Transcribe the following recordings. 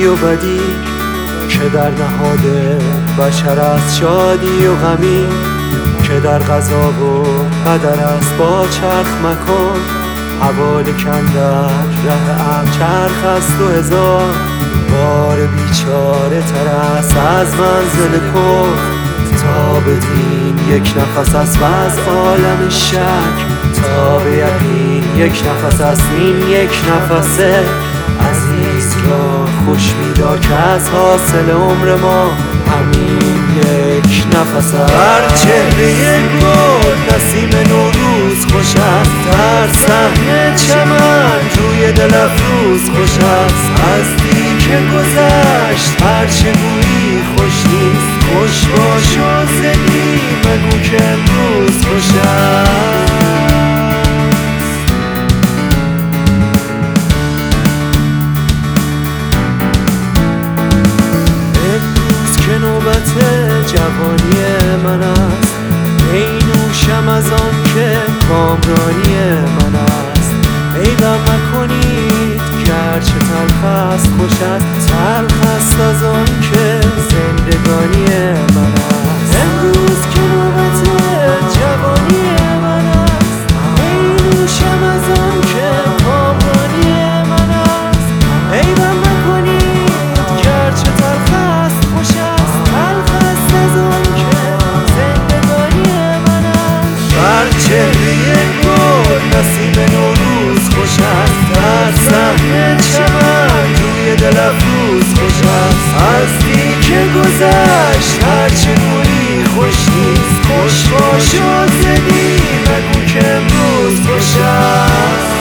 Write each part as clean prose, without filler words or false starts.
خوبی و بدی که در نهاد بشر است، شادی و غمی که در قضا و قدر است. با چرخ مکن حواله کندر ره ام، چرخ است و هزار بار بیچاره تر است از منزل کفر تا به دین. یک نفس است و از عالم شک تا به یقین یک نفس است. این یک نفسه عزیز را خوش می‌دار که از حاصل عمر ما همین یک نفس است. بر چهره گل نسیم نوروز خوش است، در صحن چمن روی دل افروز خوش است. از دی که گذشت هرچه گویی خوش نیست، خوش باش و زدی مگو که امروز خوش است. امروز که نوبت جوانی من است، می نوشم از آن که کامرانی من است. پیدا مکنید گرچه تلخ است خوش است، تلخ است از آن که زندگانی من است. امروز که نوبت جوانی من است، می نوشم از آن که کامرانی من است. پیدا مکنید گرچه تلخ است خوش است، تلخ است از آن که زندگانی من است. بر چهره گل نسیم نوروز خوش است، در صحن چمن روی دل افروز خوش است. از دی که گذشت هرچه گویی خوش نیست، خوش باش و زدی مگو که امروز خوش است.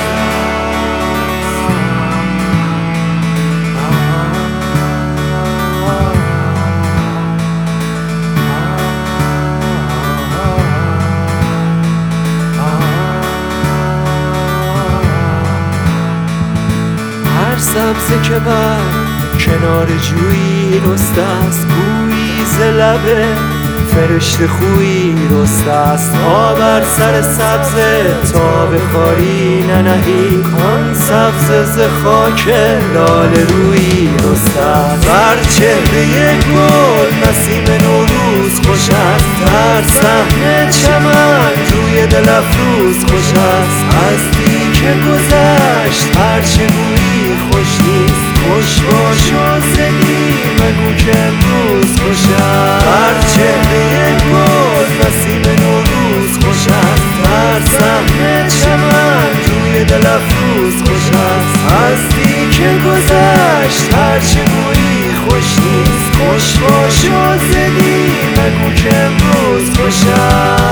سبزه که بر کنار جویی رسته است، گویی ز لب فرشته خویی رسته است. تا بر سر سبزه تا به خاری ننهی، آن سبزه ز خاک لاله رویی رسته است. بر چهره گل نسیم نوروز خوش است، در صحن چمن روی دل افروز خوش است. از دی که گذشت هرچه گویی خوش نیست، خوش باش و زدی مگو که امروز خوش است. بر چهره گل نسیم نوروز خوش است، در صحن چمن روی دل افروز خوش است. از دی که گذشت هرچه گویی خوش نیست، خوش باش و زدی مگو که امروز خوش است.